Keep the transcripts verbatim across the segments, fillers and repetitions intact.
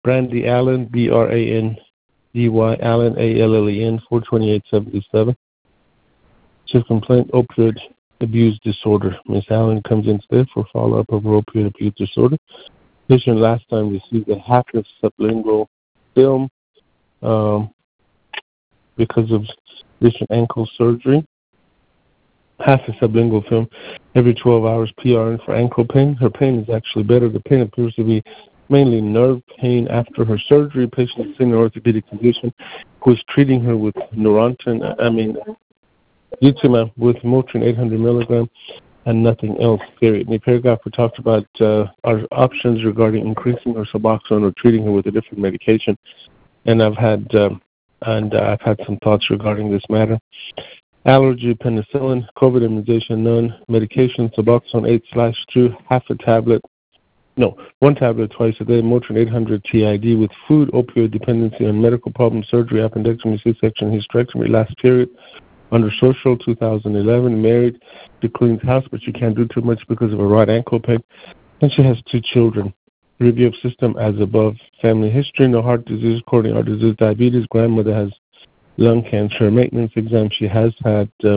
Brandy Allen, B R A N D Y Allen, A L L E N, four twenty-eight seventy-seven. She's complaint opioid abuse disorder. Miss Allen comes in today for follow-up of her opioid abuse disorder. Patient last time received a half of sublingual film um, because of recent ankle surgery. Half a sublingual film every twelve hours P R N for ankle pain. Her pain is actually better. The pain appears to be mainly nerve pain after her surgery. Patient is seeing an orthopedic physician who is treating her with Neurontin, I mean, Utima with Motrin eight hundred milligrams and nothing else, period. In the paragraph, we talked about uh, our options regarding increasing her Suboxone or treating her with a different medication. And I've had uh, and uh, I've had some thoughts regarding this matter. Allergy, penicillin, COVID immunization, none. Medication, Suboxone eight slash two, half a tablet. No, one tablet twice a day. Motrin eight hundred T I D with food, opioid dependency, and medical problems, surgery, appendectomy, C-section, hysterectomy, last period. Under social, two thousand eleven, married. She cleans house, but she can't do too much because of a right ankle pain. And she has two children. Review of system as above. Family history, no heart disease, coronary heart disease, diabetes. Grandmother has lung cancer. Maintenance exam, she has had uh,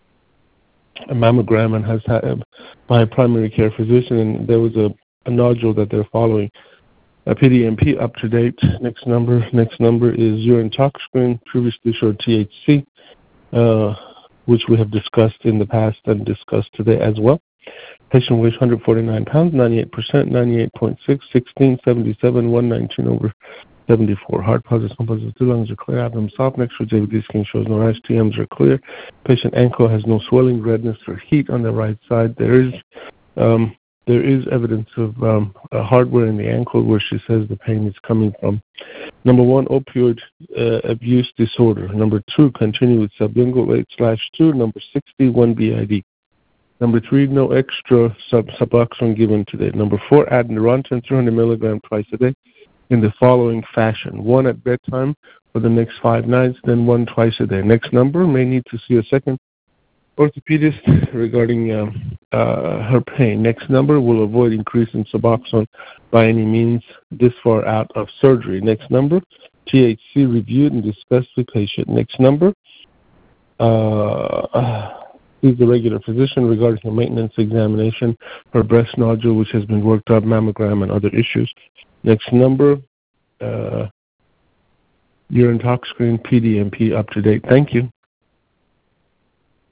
a mammogram and has had uh, by a primary care physician, and there was a, a nodule that they're following. A P D M P up to date. Next number. Next number is urine tox screen, previously showed T H C. Uh, which we have discussed in the past and discussed today as well. Patient weighs one hundred forty-nine pounds, ninety-eight percent, ninety-eight point six, sixteen seventy-seven, one nineteen over seventy-four. Heart positive, compositive, two lungs are clear, abdomen soft. Next to J V D skin shows no rash, T Ms are clear. Patient ankle has no swelling, redness, or heat on the right side. There is um, there is evidence of um, uh, hardware in the ankle where she says the pain is coming from. Number one, opioid uh, abuse disorder. Number two, continue with sublingual eight slash two. Number sixty, one B I D. Number three, no extra sub Suboxone given today. Number four, add Neurontin three hundred milligrams twice a day in the following fashion. One at bedtime for the next five nights, then one twice a day. Next number, may need to see a second orthopedist regarding uh, uh, her pain. Next number, will avoid increasing Suboxone by any means this far out of surgery. Next number, T H C reviewed and discussed with patient. Next number, uh, sees the regular physician regarding her maintenance examination, her breast nodule, which has been worked up, mammogram, and other issues. Next number, uh, urine tox screen, P D M P up to date. Thank you.